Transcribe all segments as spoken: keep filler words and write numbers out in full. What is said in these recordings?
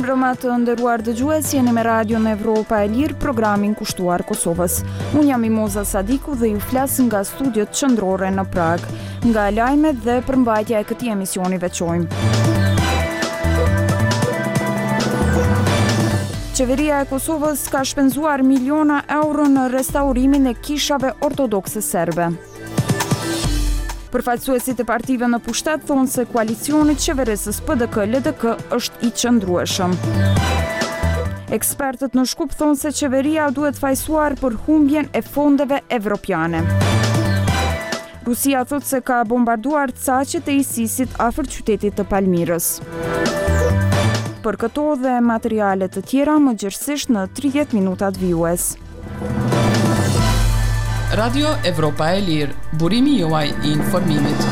Mirëmbrëma të nderuar dëgjues, jeni me Radion Evropa e Lirë, programin kushtuar Kosovës. Unë jam Imoza Sadiku dhe ju flas nga studiot qendrore në Prag. Nga lajmet dhe përmbajtja e këtij emisioni veçojmë. Qeveria e Kosovës ka shpenzuar miliona euro në restaurimin e kishave ortodokse serbe. Përfaqësuesit e partive në pushtet thonë se koalicioni qeverisës P D K L D K është i qëndrueshëm. Ekspertët në Shkup thonë se qeveria duhet fajsuar për humbjen e fondeve evropiane. Rusia thotë se ka bombarduar caqet e ISIS-it afër qytetit të Palmirës. Për këto dhe materiale të tjera më gjithësisht në tridhjetë minutat vijues. Radio Evropa e Lirë, burimi juaj i informimit.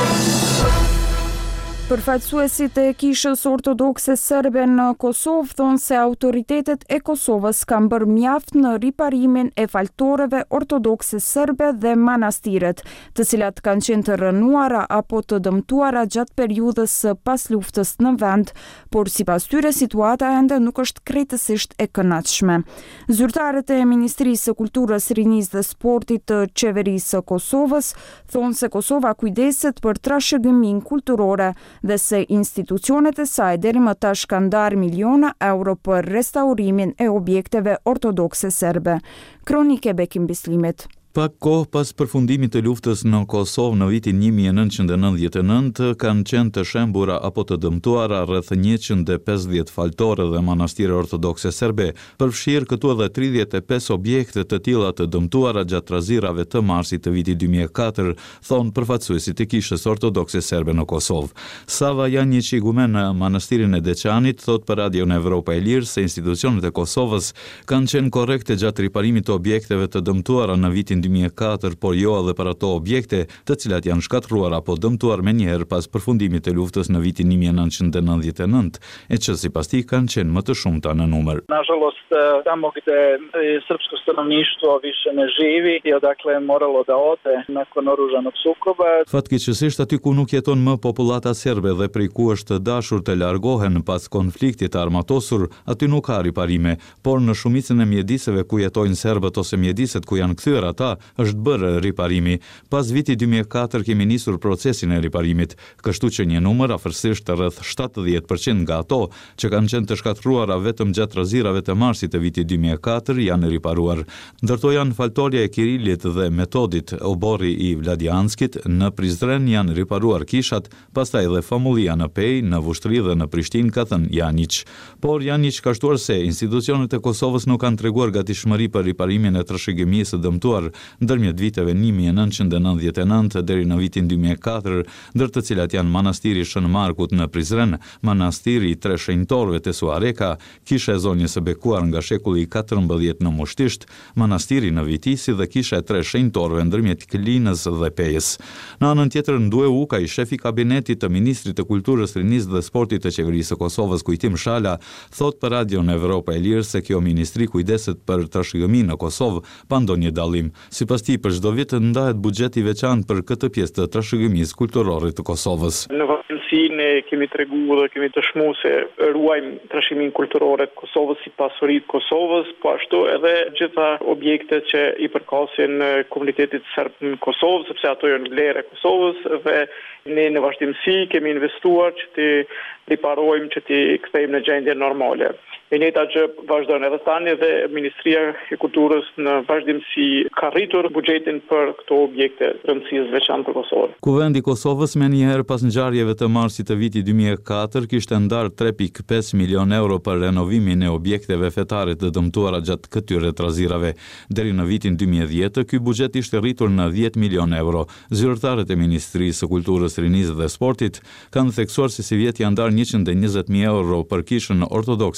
Përfaqësuesit e kishës ortodokse serbe në Kosovë thonë se autoritetet e Kosovës kanë bërë mjaft në riparimin e faltoreve ortodokse serbe dhe manastiret, të cilat kanë qenë të rënuara apo të dëmtuara gjatë periudhës së pas luftës në vend, por sipas tyre situata ende nuk është krejtësisht e kënaqshme. Zyrtarët e Ministrisë së Kulturës, Rinisë dhe Sportit të Qeverisë së Kosovës thonë se Kosova kujdeset për trashëgiminë kulturore dhe se institucionet e saj deri më tash kanë ndarë miliona euro për restaurimin e objekteve ortodokse serbe. Kronike Bekim Bislimit. Pak kohë pas përfundimit të luftës në Kosovë në vitin një mijë e nëntëqind e nëntëdhjetë e nëntë, kanë qenë të shembura apo të dëmtuara rreth njëqind e pesëdhjetë faltore dhe manastire ortodokse serbe, përfshirë këtu edhe tridhjetë e pesë objekte të tilla të dëmtuara gjatë razirave të marsit të vitit dy mijë e katër, thonë përfaqësuesit e kishës ortodokse serbe në Kosovë. Sava Janjić, igumen në manastirin e Deçanit, thot për Radion Evropa e Lirë se institucionet e Kosovës kanë qenë korrekte gjatë riparimit të objekteve të dëmtuara në vitin dy mijë e katër, por jo edhe për ato objekte të cilat janë shkatruar apo dëmtuar menjëherë pas përfundimit të luftës në vitin një mijë e nëntëqind e nëntëdhjetë e nëntë, e që sipas tij kanë qenë më të shumta në numër. Nažalost, tamo gde srpsko stanovništvo više ne živi i odakle je moralo da ode nakon oružanog sukoba. Fatkeqësisht aty ku nuk jeton më popullata serbe dhe prej ku është dashur të largohen pas konfliktit të armatosur, aty nuk ka riparime, por në shumicën e mjediseve ku jetojnë serbët ose mjediset ku janë kthyer ata, është bërë riparimi. Pas vitit dy mijë e katër kemi nisur procesin e riparimit, kështu që një numër afërsisht rreth shtatëdhjetë përqind nga ato që kanë qenë të shkatruara vetëm gjatë razirave të marsit të vitit dy mijë e katër janë riparuar. Ndërto janë faltorja e Kirilit dhe Metodit, oborri i Vladianskit, në Prizren janë riparuar kishat, pastaj edhe famullia në Pej, në Vushtri dhe në Prishtinë, ka thënë Janjić. Por Janjić ka shtuar se institucionet e Kosovës nuk kanë treguar gatishmëri për riparimin e trashëgimisë së dëmtuar ndërmjet viteve një mijë e nëntëqind e nëntëdhjetë e nëntë deri në vitin dy mijë e katër, ndër të cilat janë manastiri Shën Markut në Prizren, manastiri i tre shenjtorëve te Suareka, kisha e zonjës së bekuar nga shekulli i katërmbëdhjetë në Mushtisht, manastiri në Vitisi dhe kisha e tre shenjtorëve ndërmjet Klinës dhe Pejës. Në anën tjetër, Ndue Uka, i shefi kabinetit të ministrit të kulturës, rinisë dhe sportit të qeverisë së Kosovës, Kujtim Shala, thot për Radion Evropa e Lirë se kjo ministri kujdeset për trashëgiminë në Kosovë pa ndonjë dallim. Sipas tij, për çdo vit ndahet buxheti veçantë për këtë pjesë të trashëgimisë kulturore të Kosovës. Në vazhdimsi ne kemi treguar dhe kemi dëshmuar se ruajmë trashëgiminë kulturore të Kosovës si pasuri të Kosovës, po ashtu edhe gjitha objektet që i përkasin komunitetit serb në Kosovë, sepse ato janë vlerë e Kosovës dhe ne në vazhdimsi kemi investuar që të riparojmë, që të kthejmë në gjendje normale. E njëjta gjë vazhdon edhe tani dhe Ministria e Kulturës në vazhdimsi ka rritur buxhetin për këto objekte rëndësisë veçantë për Kosovën. Kuvendi i Kosovës me njëherë pas ngjarjeve të marsit të vitit dy mijë e katër kishte ndarë tre pikë pesë milion euro për renovimin e objekteve fetare të dëmtuara gjatë këtyre razirave. Deri në vitin dy mijë e dhjetë ky buxhet ishte rritur në dhjetë milion euro. Zyrtarët e Ministrisë së Kulturës, Rinisë dhe Sportit kanë theksuar se si vjet janë ndarë njëqind e njëzet mijë euro për kishën ortodokse serbe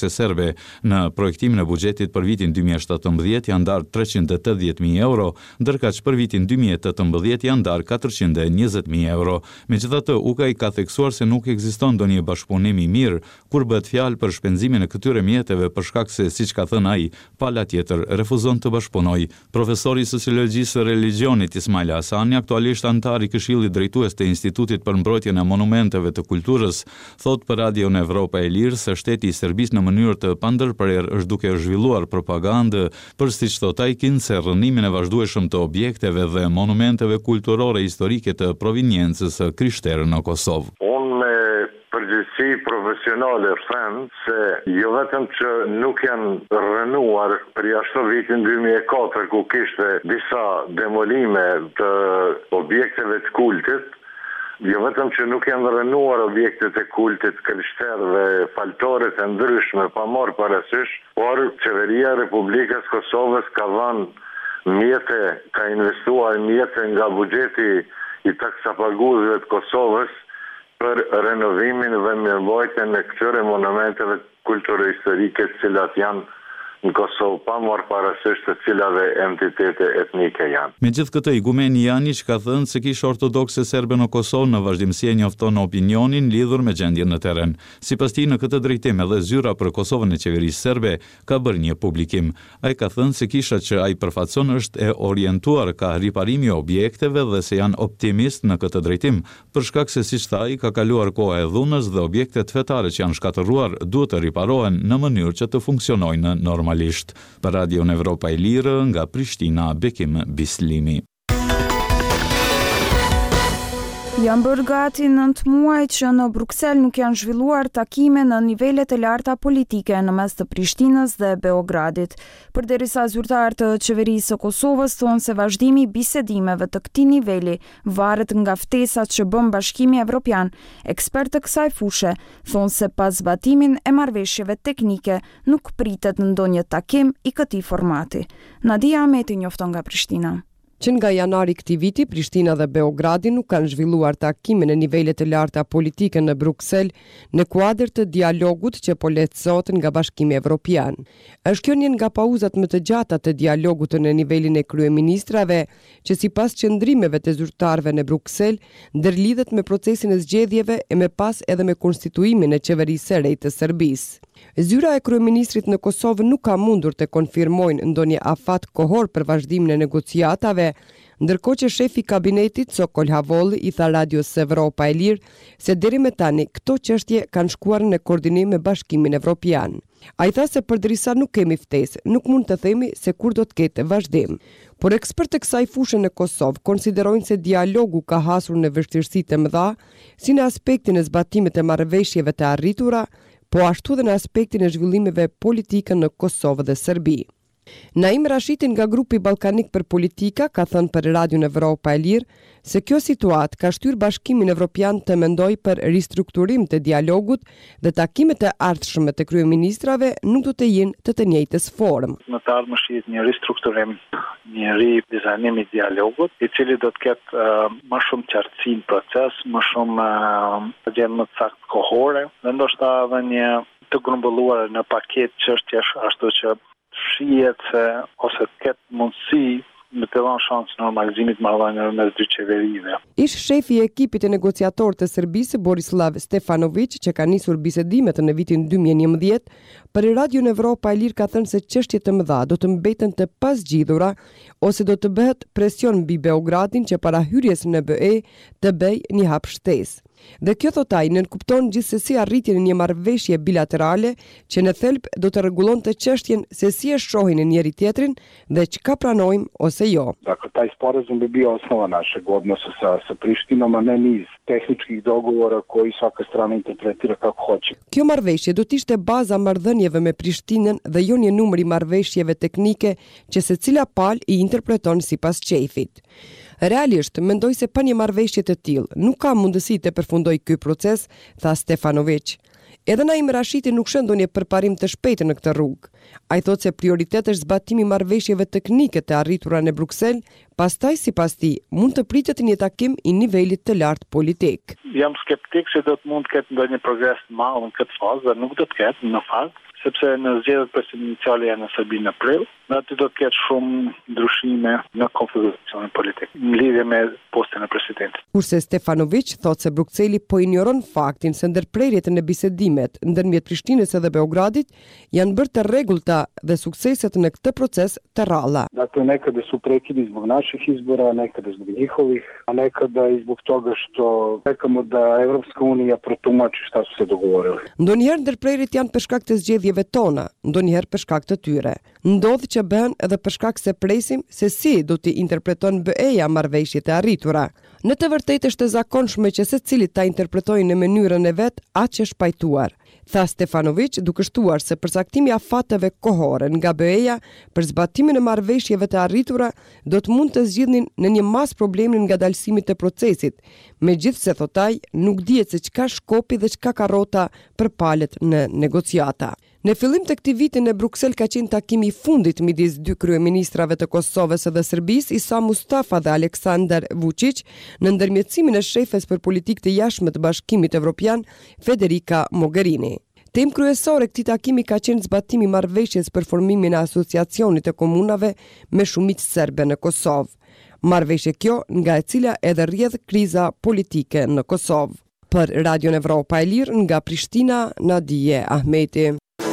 mjeteve. Në projektimin e buxhetit për vitin dy mijë e shtatëmbëdhjetë janë ndarë treqind e tetëdhjetë mijë euro, ndërkaq për vitin dy mijë e tetëmbëdhjetë janë ndarë katërqind e njëzet mijë euro. Megjithatë, U K A I ka theksuar se nuk ekziston ndonjë bashkëpunim i mirë kur bëhet fjalë për shpenzimin e këtyre mjeteve për shkak se, siç ka thënë ai, pala tjetër refuzon të bashkëpunojë. Profesori i sociologjisë së religionit Ismail Hasani, aktualisht antar i Këshillit Drejtues të Institutit për Mbrojtjen e Monumenteve të Kulturës, thot për Radion Evropa e Lirë se shteti i Serbisë në mënyrë të pandërprer është duke zhvilluar propagandë për, siç thot ai, se rrënimin e vazhdueshëm të objekteve dhe monumenteve kulturore historike të proviniencës krishtere në Kosovë. Unë me përgjithësi profesionale them se jo vetëm që nuk janë rënuar për jashtë vitin dy mijë e katër ku kishte disa demolime të objekteve të kultit, jo vetëm që nuk janë rënuar objektet e kultit krishter dhe faltore të ndryshme pa marrë parasysh, por qeveria e Republikës Kosovës ka dhënë mjete, ka investuar mjete nga buxheti i taksapaguesve të Kosovës për renovimin dhe mirëmbajtjen e këtyre monumenteve kulturore historike të cilat janë në Kosovë, pa marrë parasysh të cilave entitete etnike janë. Megjithatë, igumeni Janić ka thënë se Kisha Ortodokse Serbe në Kosovë në vazhdimsi e njofton opinionin lidhur me gjendjen në terren. Sipas tij, në këtë drejtim edhe zyra për Kosovën e qeverisë serbe ka bërë një publikim. Ai ka thënë se kisha që ai përfaqëson është e orientuar ka riparimi e objekteve dhe se janë optimist në këtë drejtim, për shkak se, siç tha ai, ka kaluar koha e dhunës dhe objektet fetare që janë shkatërruar duhet të riparohen në mënyrë që të funksionojnë normalisht. Për Radion Evropa e Lirë, nga Prishtina, Bekim Bislimi. Janë bërë gati nëntë muaj që në Bruksel nuk janë zhvilluar takime në nivelet e larta politike në mes të Prishtinës dhe Beogradit. Përderisa zyrtarët të qeverisë së Kosovës thonë se vazhdimi i bisedimeve të këtij niveli varet nga ftesat që bën Bashkimi Evropian, ekspertë të kësaj fushe thonë se pas zbatimin e marrëveshjeve teknike nuk pritet ndonjë takim i këtij formati. Nadia Ahmeti njofton nga Prishtina. Që nga janari këtij viti, Prishtina dhe Beogradi nuk kanë zhvilluar takime në nivelet e larta politike në Bruksel në kuadër të dialogut që po lehtësohet nga Bashkimi Evropian. Është kjo një nga pauzat më të gjata të dialogut në nivelin e kryeministrave, që sipas qëndrimeve të zyrtarëve në Bruksel, ndërlidhet me procesin e zgjedhjeve e me pas edhe me konstituimin e qeverisë së re të Serbisë. Zyra e kryeministrit në Kosovë nuk ka mundur të konfirmojnë ndonjë afat kohor për vazhdimin e negociatave, ndërkohë që shefi i kabinetit Sokol Havolli i tha Radios Evropa e Lirë se deri më tani këto çështje kanë shkuar në koordinim me Bashkimin Evropian. Ai tha se përderisa nuk kemi ftesë, nuk mund të themi se kur do të ketë vazhdim. Por ekspertë kësaj fushë në Kosovë konsiderojnë se dialogu ka hasur në vështirësi të mëdha, si në aspektin e zbatimit të marrëveshjeve të arritura, po ashtu dhe në aspektin e zhvillimeve politike në Kosovë dhe Serbi. Naim Rashiti nga grupi Ballkanik për Politika ka thënë për Radion Evropa e Lirë se kjo situatë ka shtyrë Bashkimin Evropian të mendojë për ristrukturim të dialogut dhe takimet e ardhshme të kryeministrave nuk do të jenë të të njëjtës formë. Në të ardhmen shihet një ristrukturim, një ridizajnim i dialogut, i cili do të ketë uh, më shumë qartësi në proces, më shumë uh, gjendje më të saktë kohore, dhe ndoshta edhe një të grumbulluar në paketë çështjesh ashtu që shihet se ose të ketë mundësi me të dhënë shans normalizimit marrëdhënieve mes dy qeverive. Ish shefi i ekipit e negociator të Serbisë Borislav Stefanović, që ka nisur bisedimet në vitin dy mijë e njëmbëdhjetë, për Radion Evropa e Lirë ka thënë se çështjet të mëdha do të mbeten të pasgjidhura ose do të bëhet presion mbi Beogradin që para hyrjes në B E të bëjë një hap shtesë. Dhe kjo thotaj nënkupton gjithsesi arritjen e një marrëveshje bilaterale që në thelb do të rregullonte çështjen se si e shohin njëri tjetrin dhe çka pranojmë ose jo. Dakle, taj sporazum bi bio osnova našeg odnosa sa, sa Prištinom, a ne niz tehničkih dogovora koji svaka strana interpretira kako hoće. Kjo marrëveshje do të ishte baza marrëdhënieve me Prishtinën dhe jo një numër i marrëveshjeve teknike që secila palë i interpreton sipas çejfit. Realisht, mendoj se pa një marrëveshje të tillë, nuk ka mundësi të përfundoj ky proces, tha Stefanović. Edhe Naim Rashiti nuk shën ndonjë përparim të shpejtë në këtë rrugë. Ai thotë se prioritet është zbatimi i marrëveshjeve teknike të arritura në Bruksel, pastaj sipas tij mund të pritet një takim i nivelit të lartë politik. Jam skeptik se do të mund të ketë ndonjë progres të madh në këtë fazë, dhe nuk do të ketë në fakt, sepse në zgjedhjet presidenciale janë në Serbi në prill, dhe aty do të ketë shumë ndryshime në konfiguracionin politik në lidhje me postin e presidentit. Kurse Stefanović thotë se Brukseli po injoron faktin se ndërprerjet në bisedimet ndërmjet Prishtinës edhe Beogradit janë bërë të rregullta dhe sukseset në këtë proces të rralla. Dakle, nekada su prekidi zbog naših izbora, nekada zbog njihovih, a nekada i zbog toga što čekamo da Evropska unija protumači šta su se dogovorili. Ndonjëherë ndërprerjet janë për shkak të zgjedhjeve tona, ndonjëherë për shkak të tyre. Ndodh që bëhen edhe për shkak se presim se si do t'i interpreton B E-ja marrëveshjet e arritura. Në të vërtetë është e zakonshme që secili ta interpretojë në mënyrën e vet atë që është pajtuar, tha Stefanović, duke shtuar se përcaktimi i afateve kohore nga B E-ja për zbatimin e marrëveshjeve të arritura do të mund të zgjidhnin në një mas problemin nga dalësimit të procesit, megjithse thotaj nuk dihet se çka shkopi dhe çka karrota përpalet në negociata. Në fillim të këtij viti në Bruksel ka qenë takimi i fundit midis dy kryeministrave të Kosovës dhe Serbisë, Isa Mustafa dhe Aleksandar Vučić, në ndërmjetësimin e shefes për politikë të jashtme të Bashkimit Evropian, Federica Mogherini. Temë kryesore këtij takimi ka qenë zbatimi i marrëveshjes për formimin e asociacionit të komunave me shumicë serbe në Kosovë. Marrëveshje kjo nga e cila edhe rrjedh kriza politike në Kosovë. Për Radion Evropa e Lirë nga Prishtina, Nadije Ahmeti.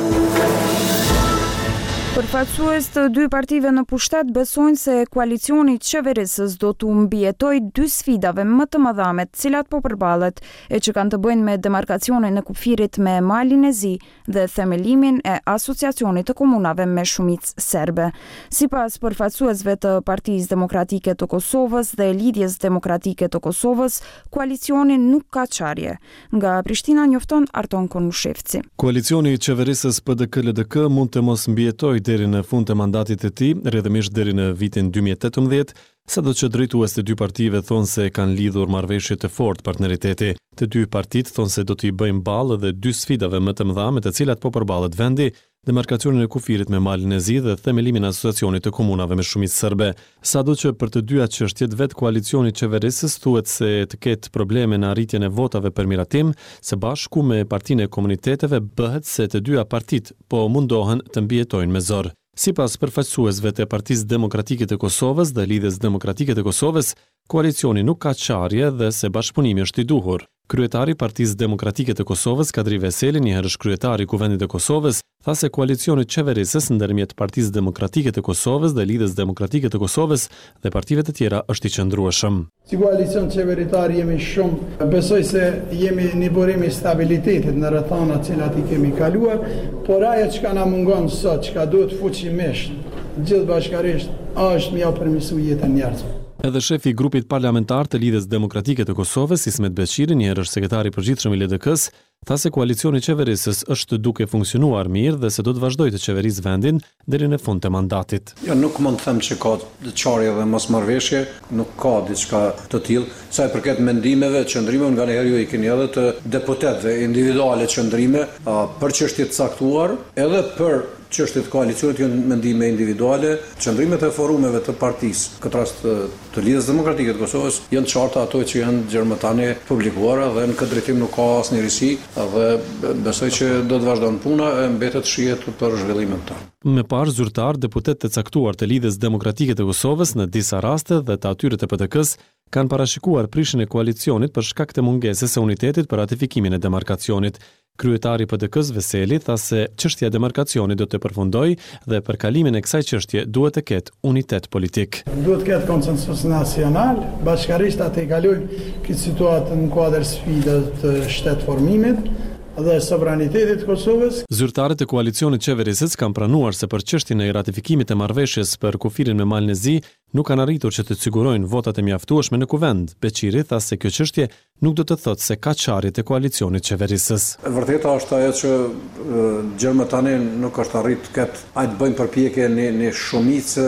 Përfaqësues të dy partive në pushtet besojnë se koalicioni qeverisës do të mbijetoj dy sfidave më të mëdha me të cilat po përballet, e që kanë të bëjnë me demarkacionin e kufirit me malin e zi dhe themelimin e asociacionit të komunave me shumicë serbe. Sipas përfaqësuesve të Partisë Demokratike të Kosovës dhe Lidhjes Demokratike të Kosovës, koalicioni nuk ka çarje. Nga Prishtina njofton Arton Konushevci. Koalicioni i qeverisës P D K L D K mund të mos mbijetojë deri në fund të mandatit të tij, rrjedhimisht deri në vitin dy mijë e tetëmbëdhjetë, sado që drejtues të dy partive thonë se kanë lidhur marrëveshje të fortë partneriteti. Të dy partitë thonë se do t'i bëjnë ballë edhe dy sfidave më të mëdha me të cilat po përballet vendi, demarkacionin e kufirit me malin e zi dhe themelimin e asociacionit të komunave me shumicë serbe. Sado që për të dyja çështjet vet koalicioni qeverisës thuhet se të ketë probleme në arritjen e votave për miratim, së bashku me Partinë e Komuniteteve bëhet se të dyja partitë po mundohen të mbijetojnë me zor. Sipas përfaqësuesve të Partisë Demokratike të Kosovës dhe Lidhjes Demokratike të Kosovës, koalicioni nuk ka çarje dhe se bashkëpunimi është i duhur. Kryetari i Partisë Demokratike të Kosovës, Kadri Veseli, një herësh kryetari i Kuvendit të Kosovës, tha se koalicioni qeverisës ndërmjet Partisë Demokratike të Kosovës dhe Lidhjes Demokratike të Kosovës dhe partive të tjera është i qëndrueshëm. Si koalicion qeveritar jemi shumë, besoj se jemi një burim i stabilitetit në rrethana të cilat i kemi kaluar, por ajo që na mungon sot, që duhet fuqimisht, gjithë bashkarisht, është mja përmirësu jetën njerëzve. Edhe shefi i grupit parlamentar të Lidhjes Demokratike të Kosovës, Ismet Beqiri, një herësh sekretari i përgjithshëm i L D K-s, tha se koalicioni qeverisës është duke funksionuar mirë dhe se do të vazhdojë të qeverisë vendin deri në fund të mandatit. Jo, nuk mund të them që ka çarje dhe mosmarrveshje, nuk ka diçka të tillë. Sa i përket mendimeve, qëndrimeve, nga njëherë ju i keni edhe të deputetëve individuale qëndrime për çështje të caktuar, edhe për çështjet koalicionit janë mendime individuale, qëndrimet e forumeve të partisë, këtë rast të Lidhjes Demokratike të Kosovës, janë qarta ato që janë gjermëtane publikuara dhe në këtë drejtim nuk ka asnjë risi dhe besoj që do të vazhdon puna e mbetet shihet për zhvillimin tonë. Me parë zyrtar, deputet të caktuar të Lidhjes Demokratike të Kosovës në disa raste dhe të atyre të P D K-s kanë parashikuar prishjen e koalicionit për shkak të mungesës së unitetit për ratifikimin e demarkacionit. Kryetari i P D K-s Veseli tha se çështja e demarkacionit do të përfundojë dhe për kalimin e kësaj çështje duhet të ketë unitet politik. Duhet të ketë konsensus nacional, bashkarisht atë i kalojnë këtë situatë në kuadër sfidës të shtetformimit dhe sovranitetit të Kosovës. Zyrtarët e koalicionit qeverisës kanë pranuar se për çështjen e ratifikimit të marrëveshjes për kufirin me malin e zi nuk kanë arritur që të sigurojnë votat e mjaftueshme në kuvend. Beqiri tha se kjo çështje nuk do të thotë se ka çarje të koalicionit qeverisës. E vërteta është ajo që gjermëtani nuk është arrit të ketë ai të bëjnë përpjekje në në shumicë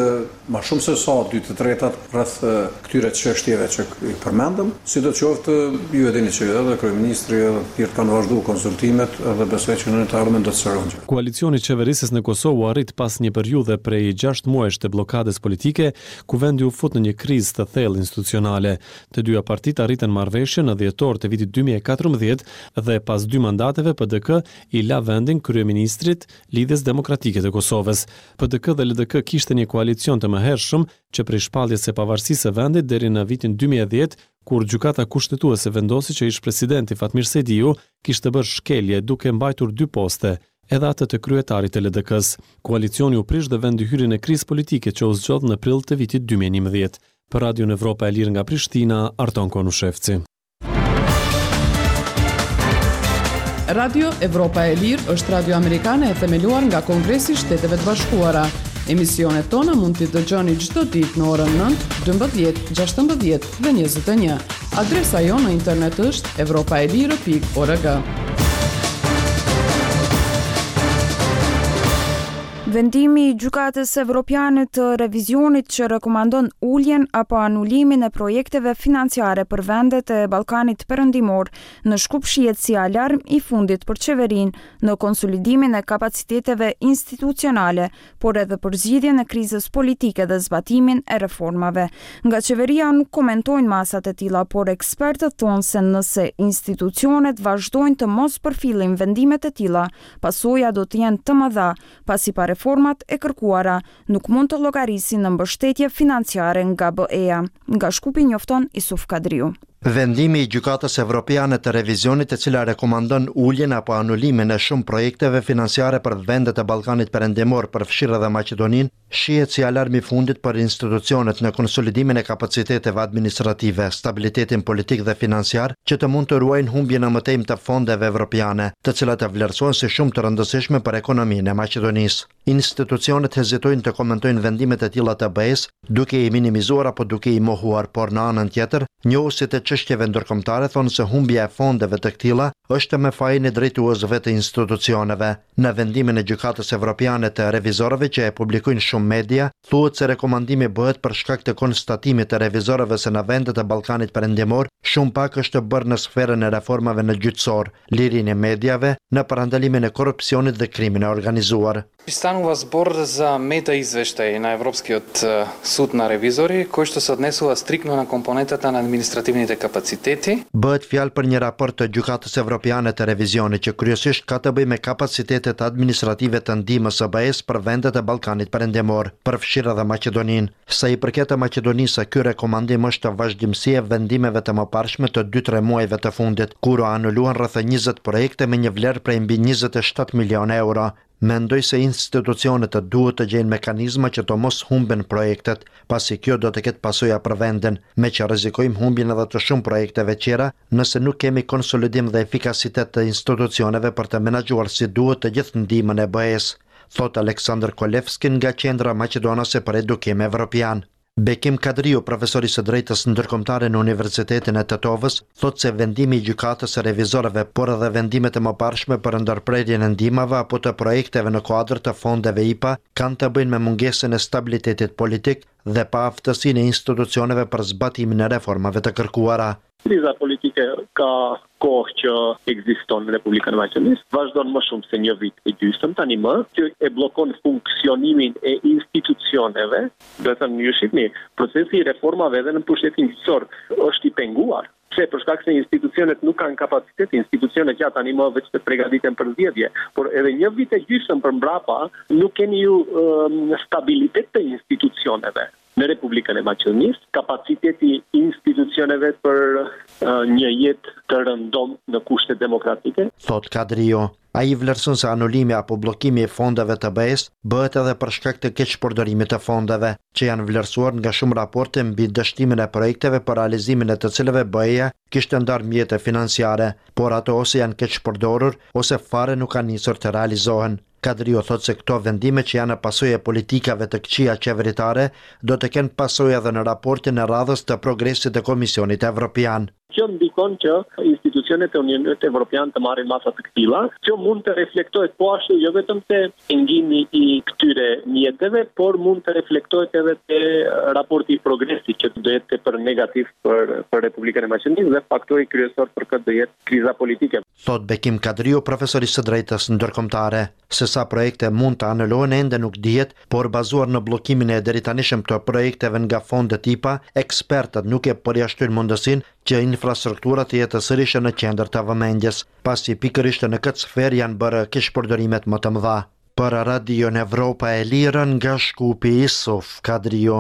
Ma shumë se sa dy të tretat rreth këtyre çështjeve që i përmendëm, sidoqoftë ju e dini që edhe kryeministri edhe të tjerë kanë vazhduar konsultimet dhe besoj që në të ardhmen do të shërohen. Koalicioni qeverisës në Kosovë u arrit pas një periudhe prej gjashtë muajsh të blokadës politike, ku vendi u fut në një krizë të thellë institucionale. Të dyja partitë arritën marrëveshje në dhjetor të vitit dy mijë e katërmbëdhjetë dhe pas dy mandateve P D K i la vendin kryeministrit Lidhjes Demokratike të Kosovës. P D K dhe L D K kishte një koalicion të mëhershëm që prej shpalljes së pavarësisë së vendit deri në vitin dy mijë e dhjetë, kur gjykata kushtetuese vendosi që ish presidenti Fatmir Sejdiu kishte bërë shkelje duke mbajtur dy poste, edhe atë të kryetarit të L D K-s. Koalicioni u prish dhe vendi hyri në krizë politike që u zgjodh në prill të vitit dy mijë e njëmbëdhjetë. Për Radio Evropa e Lirë nga Prishtina, Arton Konushevci. Radio Evropa e Lirë është radio amerikane e themeluar nga Kongresi i Shteteve të Bashkuara. Emisionet tona mund t'i dëgjoni çdo ditë në orën nëntë, dymbëdhjetë, gjashtëmbëdhjetë dhe njëzet e një. Adresa jonë në internet është evropaelire pikë org. Vendimi i Gjykatës Evropiane të revizionit që rekomandon uljen apo anulimin e projekteve financiare për vendet e Ballkanit Perëndimor në shkup shihet si alarm i fundit për qeverinë në konsolidimin e kapaciteteve institucionale, por edhe për zgjidhjen e krizës politike dhe zbatimin e reformave. Nga qeveria nuk komentojnë masat e tilla, por ekspertët thonë se nëse institucionet vazhdojnë të mos përfillin vendimet e tilla, pasoja do të jenë të mëdha, pasi pa reformat e kërkuara nuk mund të llogarisin në mbështetje financiare nga B E-ja. Nga Shkupi njofton Isuf Kadriu. Vendimi i Gjykatës Evropiane të revizionit, e cila rekomandon uljen apo anulimin e shumë projekteve financiare për vendet e Ballkanit Perëndimor, përfshirë edhe Maqedoninë, shihet si alarm i fundit për institucionet në konsolidimin e kapaciteteve administrative, stabilitetin politik dhe financiar, që të mund të ruajnë humbjen e mëtejmë të fondeve evropiane, të cilat e vlerësohen si shumë të rëndësishme për ekonominë e Maqedonisë. Institucionet hezitojnë të komentojnë vendimet e tilla të B E-s, duke i minimizuar apo duke i mohuar, por në anën tjetër, njohësit e çështjeve ndërkombëtare thonë se humbja e fondeve të këtilla është me fajin e drejtuesve të institucioneve. Në vendimin e Gjykatës Evropiane të revizorëve që e publikojnë shumë media, thuhet se rekomandimi bëhet për shkak të konstatimit të revizorëve se në vendet e Ballkanit Perëndimor shumë pak është bërë në sferën e reformave në gjyqësor, lirinë e mediave, në parandalimin e korupcionit dhe krimin e organizuar. Станува збор за мета-извештај на Европскиот суд на ревизори, кој што се однесува стрикно на компонентата на административните капацитети. Bëhet fjalë për një raport të Gjykatës Evropiane të revizionit që kryesisht ka të bëjë me kapacitetet administrative të ndihmës së B E-s për vendet e Ballkanit Perëndimor, përfshirë edhe Maqedoninë. Sa i përket e Maqedonisë, ky rekomandim është vazhdimsi e vendimeve të mëparshme të dy tre muajve të fundit, kur u anuluan rreth njëzet projekte me një vlerë prej mbi njëzet e shtatë milionë euro. Mendoj se institucionet të duhet të gjejnë mekanizma që të mos humben projektet, pasi kjo do të ketë pasoja për vendin, me që rrezikojmë humbjen edhe të shumë projekteve tjera nëse nuk kemi konsolidim dhe efikasitet të institucioneve për të menaxhuar si duhet të gjithë ndihmën e B E-s, thot Aleksandr Kolevskin nga Qendra Maqedonase për Edukim Evropian. Bekim Kadriu, profesori së drejtës ndërkombëtare në Universitetin e Tetovës, thot se vendimi i gjykatës së revizorëve, por edhe vendimet e mëparshme për ndërprerjen e ndihmave apo të projekteve në kuadër të fondeve I P A kanë të bëjnë me mungesën e stabilitetit politik dhe pa aftësinë e institucioneve për zbatimin e reformave të kërkuara. Kriza politike ka kohë që ekziston në Republikën e Maqedonisë, vazhdon më shumë se një vit e gjysmë tani më, që e bllokon funksionimin e institucioneve. Do të thënë, ju shihni, procesi i reformave edhe në pushtetin gjyqësor është i penguar. Se për shkak se institucionet nuk kanë kapacitet, institucionet ja tani më veç të përgatiten për zgjedhje, por edhe një vit e gjysmë përmbrapa nuk keni ju um, stabilitet të institucioneve. Në Republikën e Maqedonisë, kapaciteti institucioneve për uh, një jetë të rëndom në kushte demokratike. Thot Kadrio. Ai vlerëson se anulimi apo bllokimi i fondeve të B E-s bëhet edhe për shkak të keqpërdorimit të fondeve, që janë vlerësuar nga shumë raporte mbi dështimin e projekteve për realizimin e të cilëve B E-ja kishte ndarë mjete financiare, por ato ose janë keqpërdorur ose fare nuk kanë nisur të realizohen. Kadrio thot se këto vendime që janë pasojë e politikave të këqija qeveritare do të kenë pasojë edhe në raportin e radhës të progresit të Komisionit Evropian. që ndikon që institucionet e Unionit Evropian të marrin masa të këtilla, që mund të reflektohet po ashtu jo vetëm te ngimi i këtyre mjeteve, por mund të reflektohet edhe te raporti i progresit që do jetë për negativ për për Republikën e Maqedonisë dhe faktori kryesor për këtë do jetë kriza politike. Thot Bekim Kadriu, profesorisë së drejtës ndërkombëtare, se sa projekte mund të anulohen ende nuk dihet, por bazuar në bllokimin e deritanishëm të projekteve nga fondet I P A, ekspertët nuk e përjashtojnë mundësinë që infrastruktura të jetë sërish në qendër të vëmendjes, pasi pikërisht në këtë sferë janë bërë kishpërdorimet më të mëdha. Për Radion Evropa e Lirë nga Shkupi, Isuf Kadriu.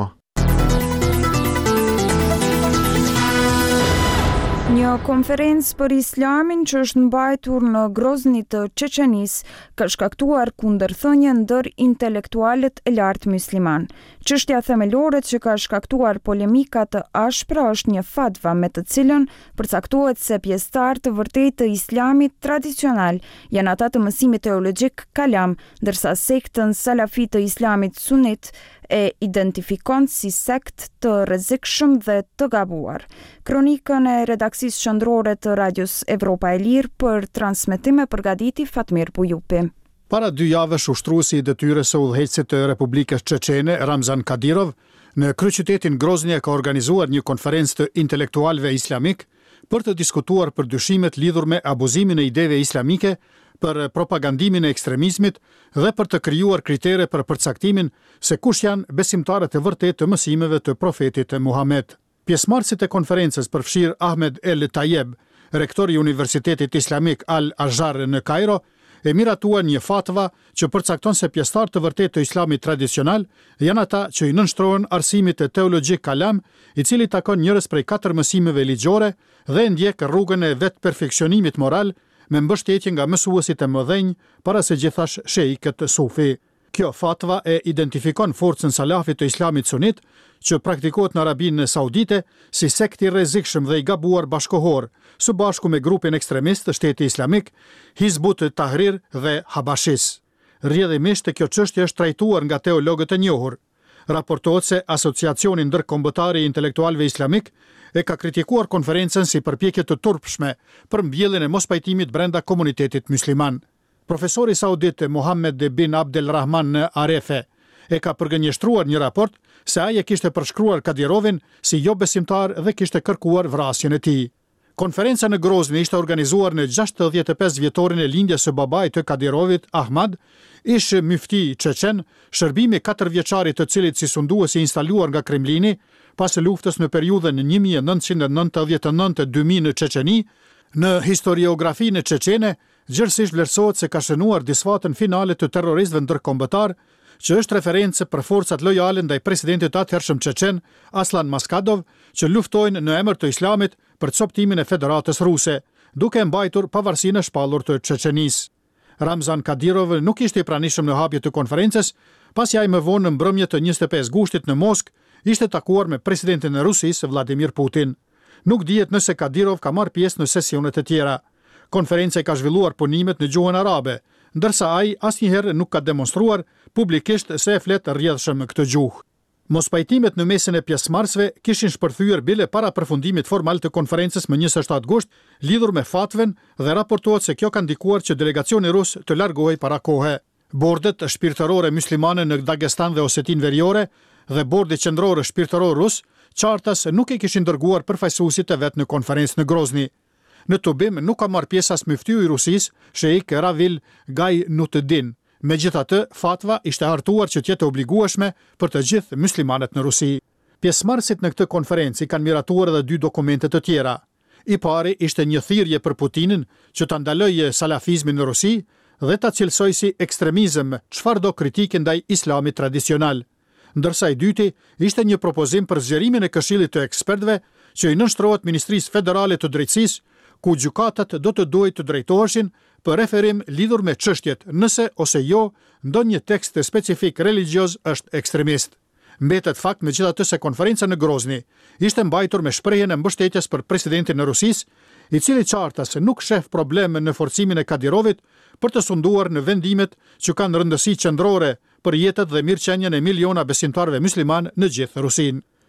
Një konferencë për Islamin që është mbajtur në Grozny të Çeçenisë ka shkaktuar kundërthënie ndër intelektualët e lartë musliman. Çështja themelore që ka shkaktuar polemika të ashpra është një fatva me të cilën përcaktohet se pjesëtarë të vërtetë të Islamit tradicional janë ata të mësimit teologjik kalam, ndërsa sektën salafi të Islamit sunit e identifikon si sekt të rrezikshëm dhe të gabuar. Kronikën e redaksisë qendrore të Radios Evropa e Lirë për transmetim e përgatiti Fatmir Bujupi. Para dy javësh ushtruesi i detyrës së udhëheqësit të Republikës Çeçene, Ramzan Kadyrov, në kryeqytetin Grozny ka organizuar një konferencë të intelektualëve islamik për të diskutuar për dyshimet lidhur me abuzimin e ideve islamike, për propagandimin e ekstremizmit dhe për të krijuar kritere për përcaktimin se kush janë besimtarët e vërtetë të mësimeve të profetit Muhammed. Pjesëmarrësit e konferencës përfshir Ahmed El Tayeb, rektor i Universitetit Islamik Al-Azhar në Kairo, e miratuan një fatva që përcakton se pjesëtarët të vërtetë të Islamit tradicional janë ata që i nënshtrohen arsimit të teologjik kalam, i cili takon njërës prej katër mësimeve ligjore dhe ndjek rrugën e vetë perfeksionimit moral me mbështetje nga mësuesit e mëdhenj para se gjithash sheikët sufi. Kjo fatva e identifikon forcën salafit të Islamit sunit, që praktikohet në Arabinë Saudite si sekt i rrezikshëm dhe i gabuar bashkohor, së bashku me grupin ekstremist të Shteti Islamik, Hizbut Tahrir dhe Habashis. Rrjedhimisht kjo çështje është trajtuar nga teologët e njohur. Raportohet se Asociacioni Ndërkombëtar i Intelektualëve Islamik e ka kritikuar konferencën si përpjekje të turpshme për mbjelljen e mospajtimit brenda komunitetit musliman. Profesori saudit Mohammed bin Abdelrahman Arefe e ka përgënjeshtruar një raport se ai e kishte përshkruar Kadyrovin si jo besimtar dhe kishte kërkuar vrasjen e tij. Konferenca në Grozny ishte organizuar në gjashtëdhjetë e pesë vjetorin e lindjes së babait të Kadyrovit, Ahmad, ish myfti çeçen, shërbimi katër vjeçarit të cilit si sundues i instaluar nga Kremlini pas luftës në periudhën një mijë e nëntëqind e nëntëdhjetë e nëntë dy mijë në Çeçeni. Në historiografinë çeçene gjithsesi vlerësohet se ka shënuar disfatën finale të terroristëve ndërkombëtar, që është referencë për forcat lojale ndaj presidentit të atëhershëm çeçen Aslan Maskadov, që luftojnë në emër të Islamit për coptimin e Federatës Ruse, duke mbajtur pavarësinë e shpallur të Çeçenisë. Ramzan Kadyrov nuk ishte i pranishëm në hapje të konferencës, pasi ai më vonë në mbrëmje të njëzet e pesë gushtit në Moskë ishte takuar me presidentin e Rusisë Vladimir Putin. Nuk dihet nëse Kadyrov ka marrë pjesë në sesionet e tjera. Konferenca ka zhvilluar punimet në gjuhën arabe, ndërsa ai asnjëherë nuk ka demonstruar publikisht se e flet rrjedhshëm këtë gjuhë. Mospajtimet në mesin e pjesëmarrësve kishin shpërthyer bile para përfundimit formal të konferencës më njëzet e shtatë gusht, lidhur me fatven dhe raportohet se kjo ka ndikuar që delegacioni rus të largohej para kohe. Bordet shpirtërore muslimane në Dagestan dhe Osetin Veriore dhe bordi qendror shpirtëror rus qartas nuk e kishin dërguar përfaqësuesit e vet në konferencë në Grozny. Në Tubim nuk ka marrë pjesë as myftyu i Rusisë, Sheikh Ravil Gajnuteddin. Megjithatë, fatva ishte hartuar që të jetë obligueshme për të gjithë muslimanët në Rusi. Pjesëmarrësit në këtë konferencë kanë miratuar edhe dy dokumente të tjera. I pari ishte një thirrje për Putinin që ta ndalojë salafizmin në Rusi dhe ta cilësoj si ekstremizëm çfarëdo kritike ndaj Islamit tradicional. Ndërsa i dyti ishte një propozim për zgjerimin e këshillit të ekspertëve që i nënshtrohet Ministrisë Federale të Drejtësisë, ku gjykatat do të duhet të drejtoheshin për referim lidhur me çështjet nëse ose jo ndonjë tekst specifik religjioz është ekstremist. Mbetet fakt megjithatë se konferenca në Grozny ishte mbajtur me shprehjen e mbështetjes për presidentin e Rusisë, i cili qartas nuk shef probleme në forcimin e Kadyrovit për të sunduar në vendimet që kanë rëndësi qendrore për jetët dhe mirëqenien e miliona besimtarëve musliman në gjithë Rusinë.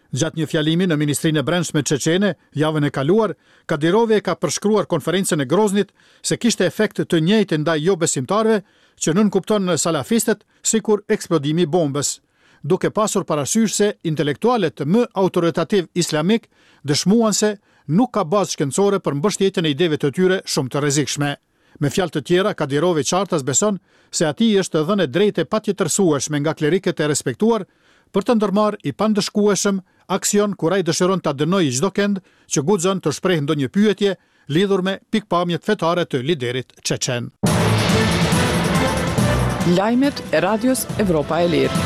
Gjatë një fjalimi në Ministrinë e Brendshme Çeçene javën e kaluar, Kadirovi e ka përshkruar konferencën e Groznit se kishte efekt të njëjtë ndaj jo besimtarëve që nënkupton salafistët sikur eksplodimi i bombës, duke pasur parasysh se intelektualet më autoritativ islamik dëshmuan se nuk ka bazë shkencore për mbështjetjen e ideve të tyre shumë të rrezikshme. Me fjalë të tjera, Kadirovi qartas beson se atij është dhënë drejtë patjetërsueshme nga klerikët e respektuar për të ndërmarrë i pandëshkueshëm aksion kur ai dëshiron ta dënojë çdo kënd që guxon të shprehë ndonjë pyetje lidhur me pikpamjet fetare të liderit çeçen. Lajmet e Radios Evropa e Lirë.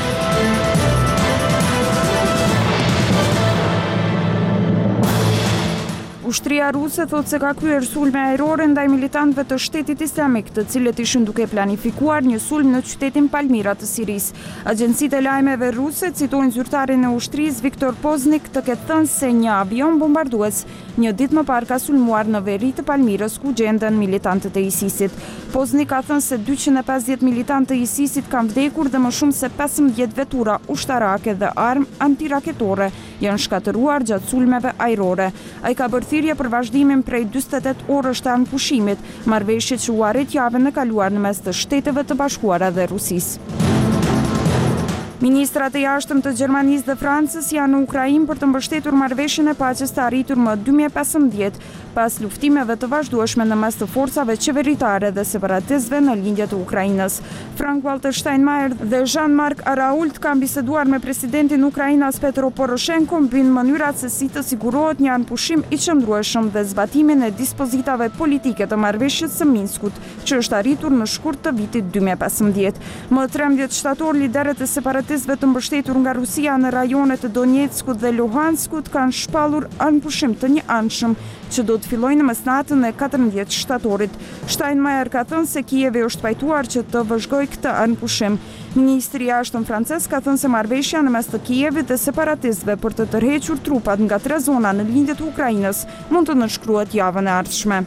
Ushtria ruse thot se ka kryer sulme ajrore ndaj militantëve të Shtetit Islamik, të cilët ishin duke planifikuar një sulm në qytetin Palmira të Sirisë. Agjencitë e lajmeve ruse citojnë zyrtarin e ushtrisë Viktor Poznik të ketë thënë se një avion bombardues një ditë më parë ka sulmuar në veri të Palmirës ku gjenden militantët e ISIS-it. Poznik ka thënë se dyqind e pesëdhjetë militantë të ISIS-it kanë vdekur dhe më shumë se pesëmbëdhjetë vetura ushtarake dhe armë antiraketore janë shkatëruar gjatë sulmeve ajrore. Ai ka bërë thirrje për vazhdimin prej dyzet e tetë orësh të anëpushimit, marrëveshje që u arrit javën e kaluar në mes të Shteteve të Bashkuara dhe Rusisë. Ministrat e jashtëm të Gjermanisë dhe Francës janë në Ukrainë për të mbështetur marrëveshjen e paqes të arritur më dy mijë e pesëmbëdhjetë pas luftimeve të vazhdueshme në mes të forcave qeveritare dhe separatistëve në lindje të Ukrainës. Frank-Walter Steinmeier dhe Jean-Marc Arault kanë biseduar me presidentin e Ukrainës Petro Poroshenko mbi mënyrat se si të sigurohet një anëpushim i qëndrueshëm dhe zbatimin e dispozitave politike të marrëveshjes së Minskut, që është arritur në shkurt të vitit dy mijë e pesëmbëdhjetë. Më trembëdhjetë shtator liderët e separatistëve të mbështetur nga Rusia në rajonet të Donetskut dhe Luhanskut kanë shpallur anëpushim të një anshëm që do të fillojnë në mesnatën e katërmbëdhjetë shtatorit. Steinmeier ka thënë se Kijevi është pajtuar që të vëzhgojë këtë anëpushim. Ministri i jashtëm francez ka thënë se marrëveshja në mes të Kijevit dhe separatistëve për të tërhequr trupat nga tre zona në lindje të Ukrainës mund të nënshkruhet javën e ardhshme.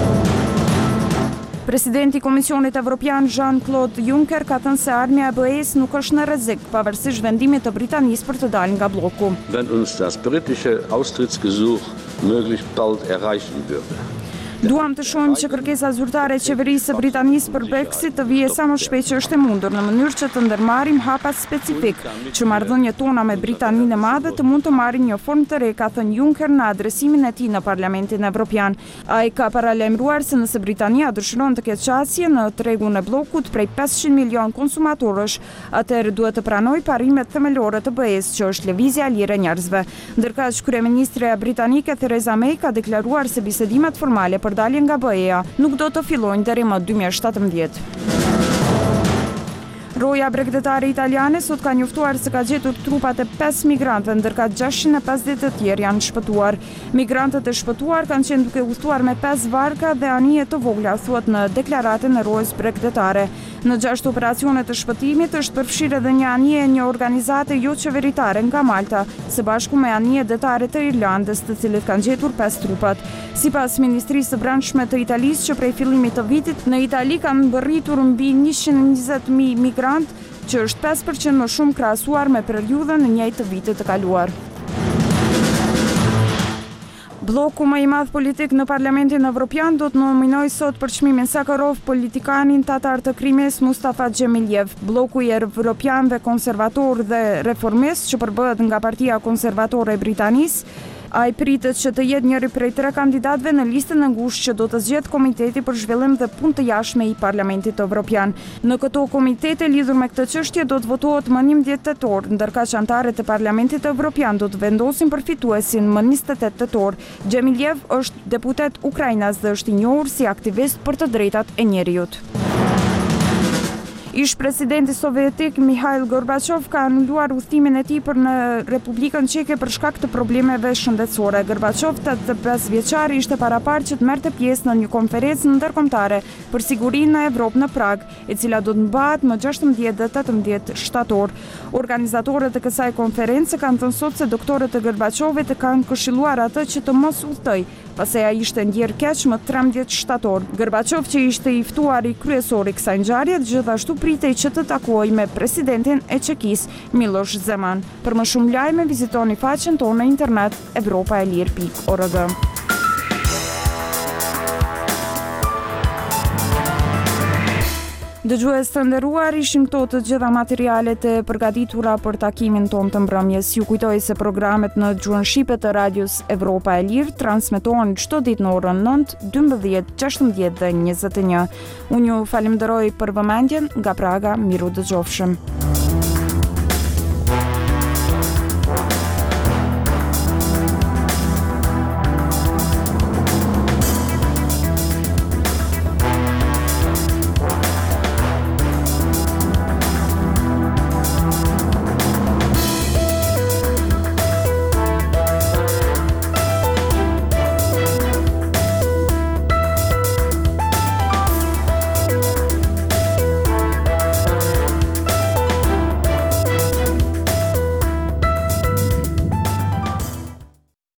Presidenti i Komisionit Evropian Jean-Claude Juncker ka thënë se armja e B E-s nuk është në rrezik, pavarësisht vendimit të Britanisë për të dalë nga bloku. Wenn uns das britische Austrittsgesuch möglichst bald erreichen würde. Duam të shohim që kërkesa zyrtare e qeverisë së Britanisë për Brexit të vijë sa më shpejt që është e mundur, në mënyrë që të ndërmarrim hapa specifik, që marrëdhëniet tona me Britaninë e Madhe të mund të marrin një formë të re, ka thënë Juncker në adresimin e tij në Parlamentin Evropian. Ai ka paralajmëruar se nëse Britania dëshiron të ketë qasje në tregun e bllokut prej pesëqind milion konsumatorësh, atëherë duhet të pranojë parimet themelore të B E-s, që është lëvizja e lirë e njerëzve. Ndërkaq kryeministre britanike Theresa May ka deklaruar se bisedimet formale për daljen nga B E-ja nuk do të fillojnë deri më dy mijë e shtatëmbëdhjetë. Roja bregdetare italiane sot ka njoftuar se ka gjetur trupat e pesë migrantëve, ndërka gjashtëqind e pesëdhjetë të tjerë janë shpëtuar. Migrantët e shpëtuar kanë qenë duke udhëtuar me pesë varka dhe anije të vogla, thuhet në deklaratën e rojës bregdetare. Në gjashtë operacione të shpëtimit është përfshirë edhe një anije e një organizate jo qeveritare nga Malta, së bashku me anije detare të Irlandës, të cilët kanë gjetur pesë trupat. Sipas Ministrisë së Brendshme të Italisë, që prej fillimit të vitit në Itali kanë mbërritur mbi njëqind e njëzet mijë migrantë, që është pesë përqind më shumë krahasuar me periudhën e njëjtë të vitit të kaluar. Bloku më i madh politik në Parlamentin Evropian do të nominojë sot për çmimin Sakharov politikanin tatar të Krimës Mustafa Xhemiljev. Bloku i evropianëve konservator dhe reformist, që përbëhet nga Partia Konservatore e Britanisë, ai pritet që të jetë njëri prej tre kandidatëve në listën e ngushtë që do të zgjedhë Komiteti për Zhvillim dhe Punë të Jashtme i Parlamentit Evropian. Në këto komitete lidhur me këtë çështje do të votohet më njëmbëdhjetë tetor, ndërka që anëtarët e Parlamentit Evropian do të vendosin për fituesin më njëzet e tetë tetor. Xhemiljev është deputet ukrainas dhe është i njohur si aktivist për të drejtat e njerëzit. Ish presidenti sovjetik Mikhail Gorbachev ka anuluar udhëtimin e tij për në Republikën Çeke për shkak të problemeve shëndetësore. Gorbachev, tetëdhjetë e pesë vjeçar, ishte paraparë që të merrte pjesë në një konferencë ndërkombëtare për sigurinë në Evropë në Prag, e cila do të mbahet më gjashtëmbëdhjetë dhe tetëmbëdhjetë shtator. Organizatorët e kësaj konference kanë thënë sot se doktorët e Gorbachevit kanë këshilluar atë që të mos udhtoj pasi ai ishte ndjerë keq më trembëdhjetë shtator. Gorbaçov, që ishte i ftuari kryesor i kësaj ngjarje, gjithashtu pritej që të takojë me presidentin e Çekisë, Miloš Zeman. Për më shumë lajme vizitoni faqen tonë në internet evropaelir pikë org. Dëgjues të nderuar, ishin këto të gjitha materialet e përgatitura për takimin tonë të mbrëmjes. Ju kujtoj se programet në gjuhën shqipe të Radios Evropa e Lirë transmetohen çdo ditë në orën nëntë, dymbëdhjetë, gjashtëdhjetë dhe njëzet e një. Unë ju falenderoj për vëmendjen, nga Praga, miru dëgjofshëm.